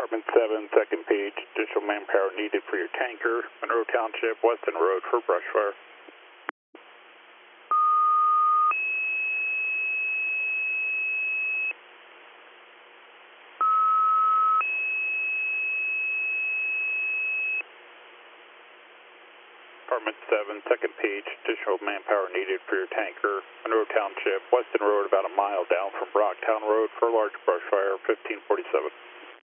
Department 7, second page, additional manpower needed for your tanker, Monroe Township, Weston Road for brush fire. Department 7, second page, additional manpower needed for your tanker, Monroe Township, Weston Road, about a mile down from Brocktown Road for a large brush fire, 1547.